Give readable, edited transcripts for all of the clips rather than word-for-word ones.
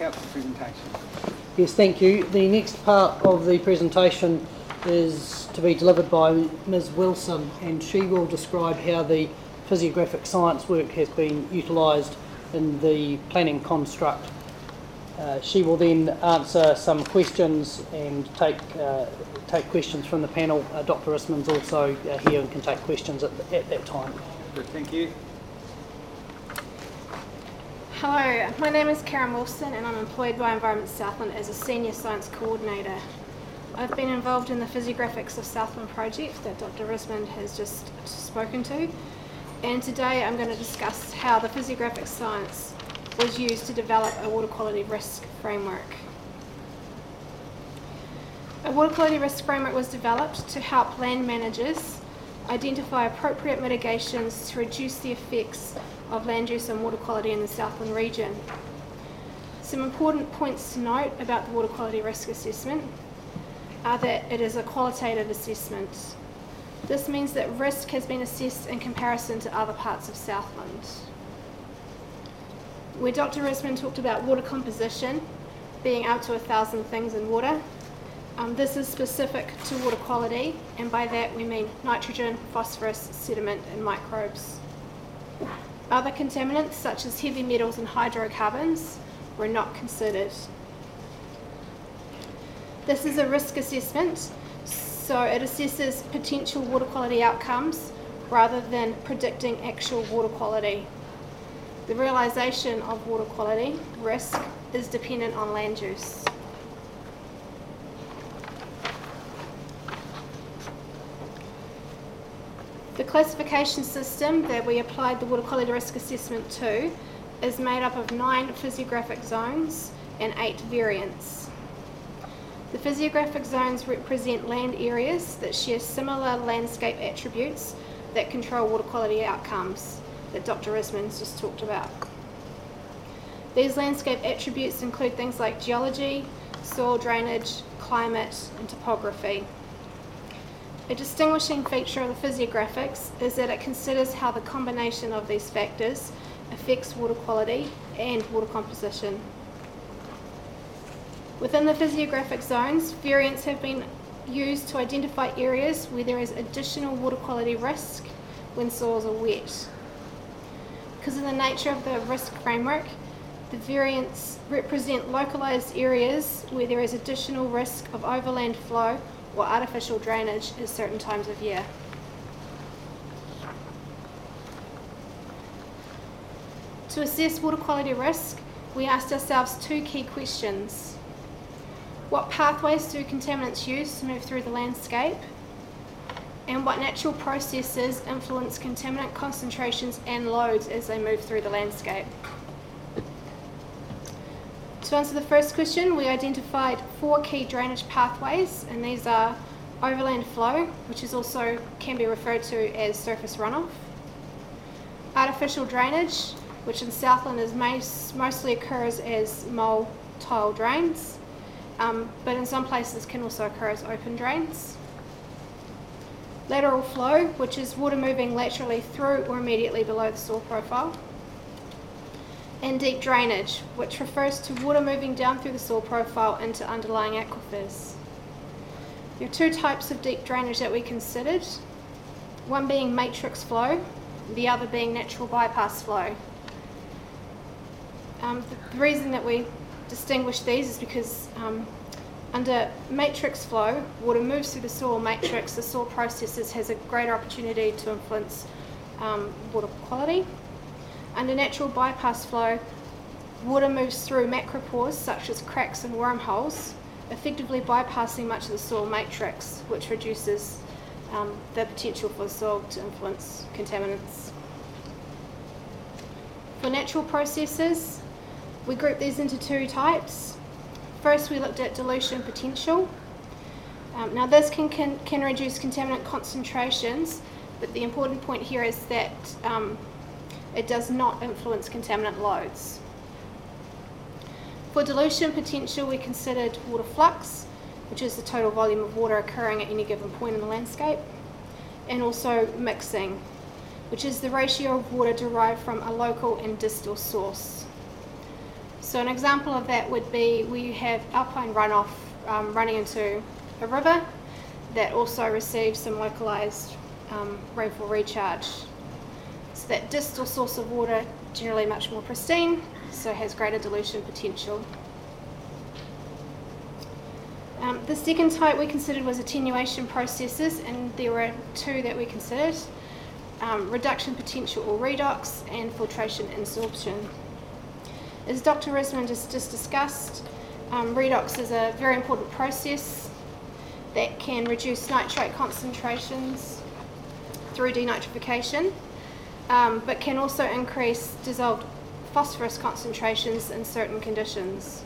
Council presentation. Yes, thank you. The next part of the presentation is to be delivered by Ms Wilson, and she will describe how the physiographic science work has been utilised in the planning construct. She will then answer some questions and take questions from the panel. Dr Ismond's also here and can take questions at that time. Good, thank you. Hello, my name is Karen Wilson and I'm employed by Environment Southland as a Senior Science Coordinator. I've been involved in the Physiographics of Southland project that Dr Ismond has just spoken to, and today I'm going to discuss how the physiographic science was used to develop a water quality risk framework. A water quality risk framework was developed to help land managers identify appropriate mitigations to reduce the effects of land use and water quality in the Southland region. Some important points to note about the water quality risk assessment are that it is a qualitative assessment. This means that risk has been assessed in comparison to other parts of Southland. Where Dr Ismond talked about water composition being up to 1,000 things in water, this is specific to water quality, and by that we mean nitrogen, phosphorus, sediment and microbes. Other contaminants such as heavy metals and hydrocarbons were not considered. This is a risk assessment, so it assesses potential water quality outcomes rather than predicting actual water quality. The realisation of water quality risk is dependent on land use. The classification system that we applied the water quality risk assessment to is made up of 9 physiographic zones and 8 variants. The physiographic zones represent land areas that share similar landscape attributes that control water quality outcomes that Dr Ismond's just talked about. These landscape attributes include things like geology, soil drainage, climate and topography. A distinguishing feature of the physiographics is that it considers how the combination of these factors affects water quality and water composition. Within the physiographic zones, variants have been used to identify areas where there is additional water quality risk when soils are wet. Because of the nature of the risk framework, the variants represent localised areas where there is additional risk of overland flow or artificial drainage at certain times of year. To assess water quality risk, we asked ourselves 2 key questions. What pathways do contaminants use to move through the landscape? And what natural processes influence contaminant concentrations and loads as they move through the landscape? To answer the first question, we identified 4 key drainage pathways, and these are overland flow, which is also can be referred to as surface runoff, artificial drainage, which in Southland is mostly occurs as mole tile drains, but in some places can also occur as open drains, lateral flow, which is water moving laterally through or immediately below the soil profile, and deep drainage, which refers to water moving down through the soil profile into underlying aquifers. There are 2 types of deep drainage that we considered, one being matrix flow, the other being natural bypass flow. The reason that we distinguish these is because under matrix flow, water moves through the soil matrix, the soil processes has a greater opportunity to influence water quality. Under natural bypass flow, water moves through macropores such as cracks and wormholes, effectively bypassing much of the soil matrix, which reduces the potential for the soil to influence contaminants. For natural processes, we group these into 2 types. First, we looked at dilution potential. Now this can reduce contaminant concentrations, but the important point here is that it does not influence contaminant loads. For dilution potential, we considered water flux, which is the total volume of water occurring at any given point in the landscape, and also mixing, which is the ratio of water derived from a local and distal source. So an example of that would be where you have alpine runoff running into a river that also receives some localised rainfall recharge. So that distal source of water generally much more pristine, so has greater dilution potential. The second type we considered was attenuation processes, and there were two that we considered, reduction potential or redox and filtration adsorption. As Dr. Risman just discussed, redox is a very important process that can reduce nitrate concentrations through denitrification, but can also increase dissolved phosphorus concentrations in certain conditions.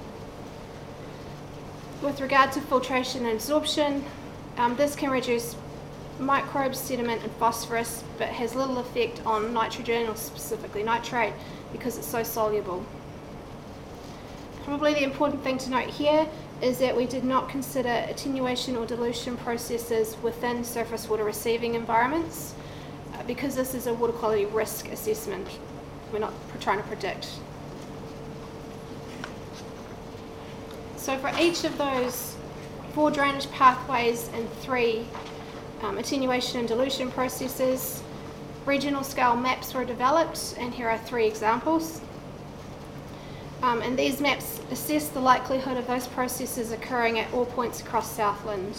With regard to filtration and adsorption, this can reduce microbes, sediment and phosphorus, but has little effect on nitrogen, or specifically nitrate, because it's so soluble. Probably the important thing to note here is that we did not consider attenuation or dilution processes within surface water receiving environments, because this is a water quality risk assessment. We're not trying to predict. So for each of those 4 drainage pathways and 3 attenuation and dilution processes, regional scale maps were developed, and here are 3 examples. And these maps assess the likelihood of those processes occurring at all points across Southland.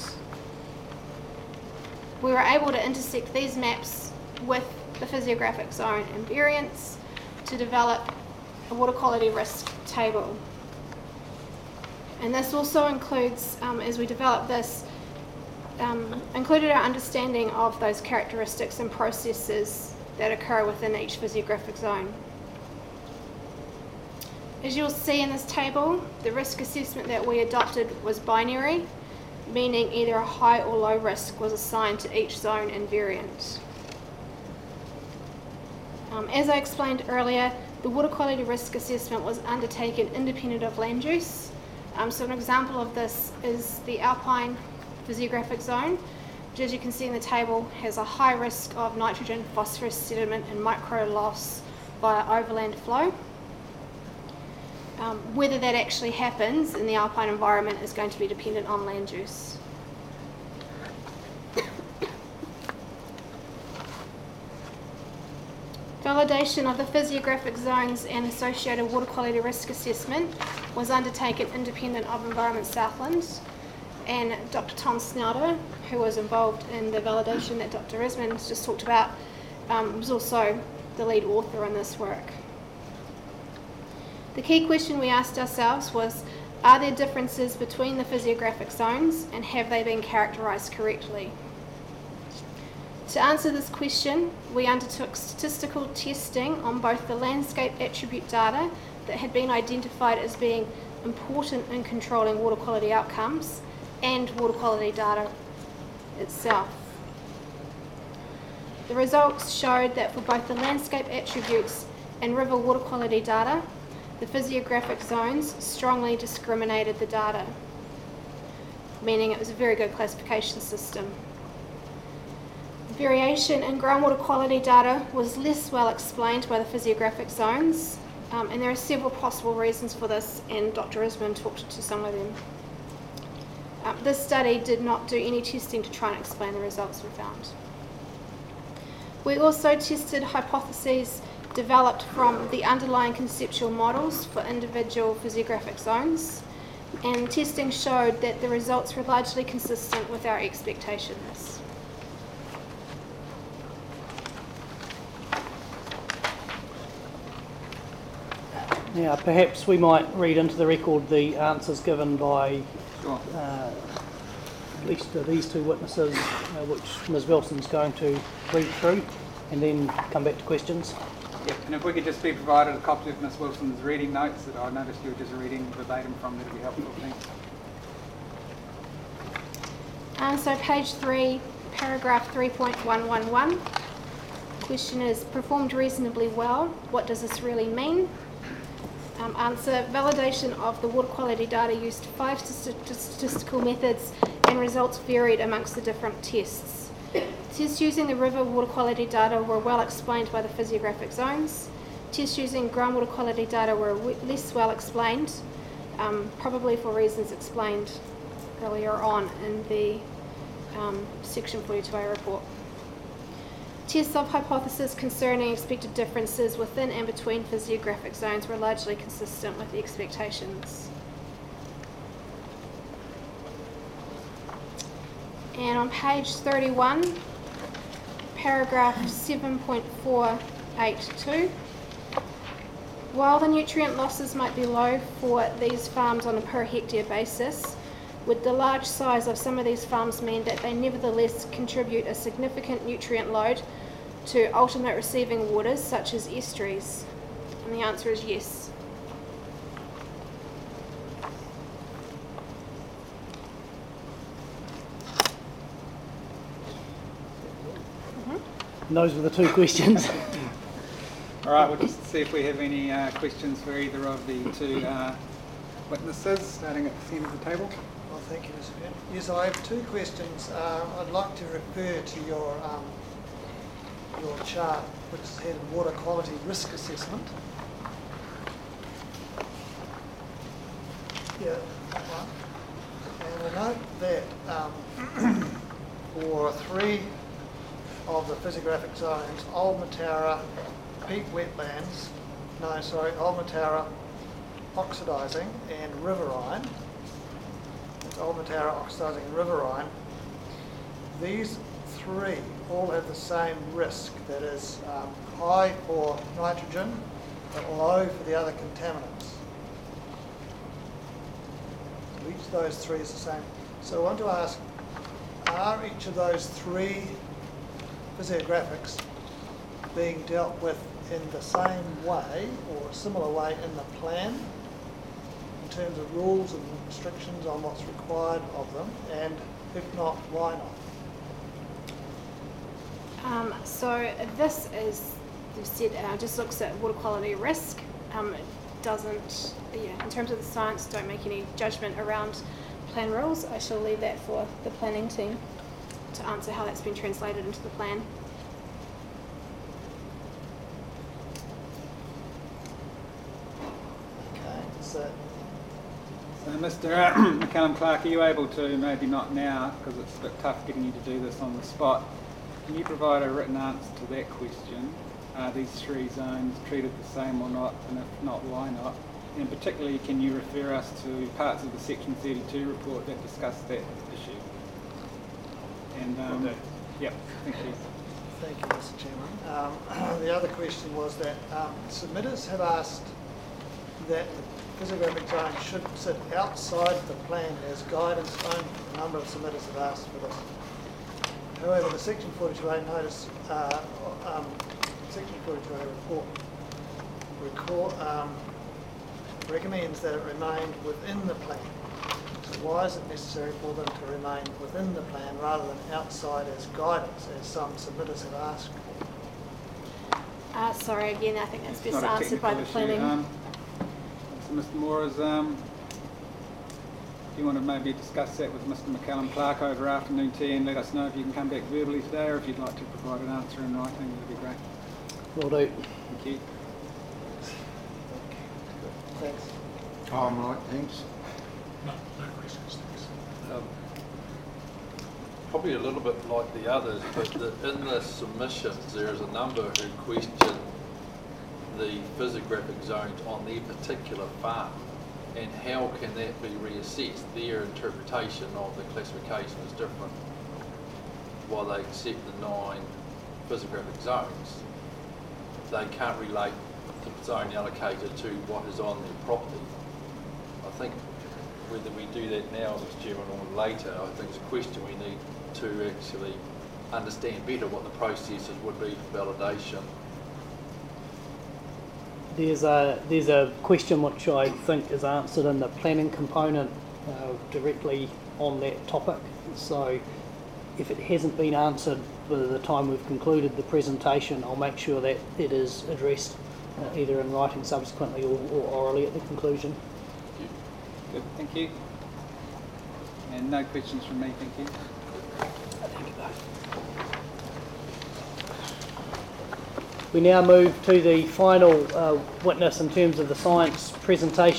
We were able to intersect these maps with the physiographic zone and variance to develop a water quality risk table. And this also includes, as we develop this, included our understanding of those characteristics and processes that occur within each physiographic zone. As you'll see in this table, the risk assessment that we adopted was binary, meaning either a high or low risk was assigned to each zone and variant. As I explained earlier, the water quality risk assessment was undertaken independent of land use. So an example of this is the Alpine physiographic zone, which, as you can see in the table, has a high risk of nitrogen, phosphorus, sediment and micro loss via overland flow. Whether that actually happens in the alpine environment is going to be dependent on land use. Validation of the physiographic zones and associated water quality risk assessment was undertaken independent of Environment Southland, and Dr. Tom Snelder, who was involved in the validation that Dr. Risman just talked about, was also the lead author in this work. The key question we asked ourselves was, are there differences between the physiographic zones and have they been characterised correctly? To answer this question, we undertook statistical testing on both the landscape attribute data that had been identified as being important in controlling water quality outcomes and water quality data itself. The results showed that for both the landscape attributes and river water quality data, the physiographic zones strongly discriminated the data, meaning it was a very good classification system. Variation in groundwater quality data was less well explained by the physiographic zones, and there are several possible reasons for this, and Dr. Risman talked to some of them. This study did not do any testing to try and explain the results we found. We also tested hypotheses developed from the underlying conceptual models for individual physiographic zones, and testing showed that the results were largely consistent with our expectations. Now, perhaps we might read into the record the answers given by at least these 2 witnesses, which Ms Wilson's going to read through, and then come back to questions. Yep, and if we could just be provided a copy of Ms Wilson's reading notes that I noticed you were just reading verbatim from, that would be helpful, thanks. So page 3, paragraph 3.111. Question is, performed reasonably well. What does this really mean? Answer, validation of the water quality data used 5 statistical methods and results varied amongst the different tests. Tests using the river water quality data were well explained by the physiographic zones. Tests using groundwater quality data were less well explained, probably for reasons explained earlier on in the Section 42A report. Tests of hypothesis concerning expected differences within and between physiographic zones were largely consistent with the expectations. And on page 31, paragraph 7.482, while the nutrient losses might be low for these farms on a per hectare basis, would the large size of some of these farms mean that they nevertheless contribute a significant nutrient load to ultimate receiving waters such as estuaries? And the answer is yes. And those were the two questions. All right, we'll just see if we have any questions for either of the two witnesses, starting at the centre of the table. Well, thank you, Mr. Chairman. Yes, I have two questions. I'd like to refer to your chart, which is headed Water Quality Risk Assessment. Yeah, that one. And I note that for three of the physiographic zones, Old Mataura, peat wetlands, Old Mataura, oxidising and riverine. It's Old Mataura, oxidising and riverine. These three all have the same risk, that is high for nitrogen but low for the other contaminants. So each of those three is the same. So I want to ask, are each of those three physiographics being dealt with in the same way or a similar way in the plan in terms of rules and restrictions on what's required of them, and if not, why not? So this is, you said, just looks at water quality risk. It doesn't, in terms of the science, don't make any judgment around plan rules. I shall leave that for the planning team to answer how that's been translated into the plan. Okay, so Mr. McCallum-Clark, are you able to, maybe not now, because it's a bit tough getting you to do this on the spot, can you provide a written answer to that question? Are these three zones treated the same or not, and if not, why not? And particularly, can you refer us to parts of the Section 32 report that discuss that issue? And, yep, thank you. thank you, Mr. Chairman. The other question was that submitters have asked that the physiographic zone should sit outside the plan as guidance only. A number of submitters have asked for this. However, the Section 42A notice, Section 42A report recommends that it remain within the plan. So why is it necessary for them to remain within the plan rather than outside as guidance, as some submitters have asked for? Sorry, again, I think that's It's best not a answered by the technical issue. planning. So Mr. Moores, do you want to maybe discuss that with Mr. McCallum-Clark over afternoon tea and let us know if you can come back verbally today, or if you'd like to provide an answer in writing, that'd be great. Will do. Thank you. Thanks. I'm right, thanks. No questions, thanks. Probably a little bit like the others, but in the submissions there is a number who question the physiographic zones on their particular farm, and how can that be reassessed? Their interpretation of the classification is different. While they accept the 9 physiographic zones, they can't relate the zone allocated to what is on their property. I think whether we do that now, Mr. Chairman, or later, I think it's a question we need to actually understand better what the processes would be for validation. There's a question which I think is answered in the planning component directly on that topic. So if it hasn't been answered by the time we've concluded the presentation, I'll make sure that it is addressed either in writing subsequently or orally at the conclusion. Good, thank you. And no questions from me, thank you. Thank you both. We now move to the final witness in terms of the science presentation.